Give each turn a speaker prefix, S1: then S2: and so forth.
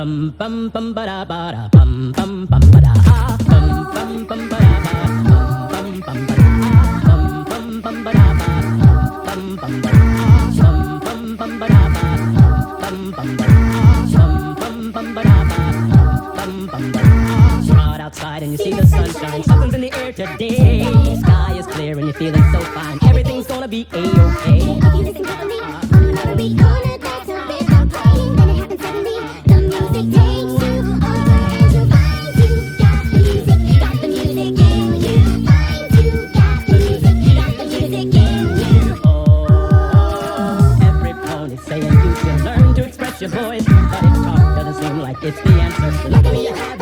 S1: Bum bum bum ba da ba da bum bum bum ba da ah bum bum bum ba da ba bum bum bum ba da ah bum bum bum ba da ba bum bum ba da ah bum bum bum ba da ba bum bum ba da ah bum bum ba da ba bum bum ba da. You're out outside and you see the sunshine, something's in the air today. Sky is clear and you're feeling so fine. Everything's gonna be a-okay.
S2: If you listen carefully, on every corner that's a rhythm playing, then it happens suddenly. The music takes you over and you find you got the music, got the music in you. Find you got the music, got the music in you.
S1: Oh, every pony's saying you should learn to express your voice, but if talk doesn't seem like it's the answer. Luckily you have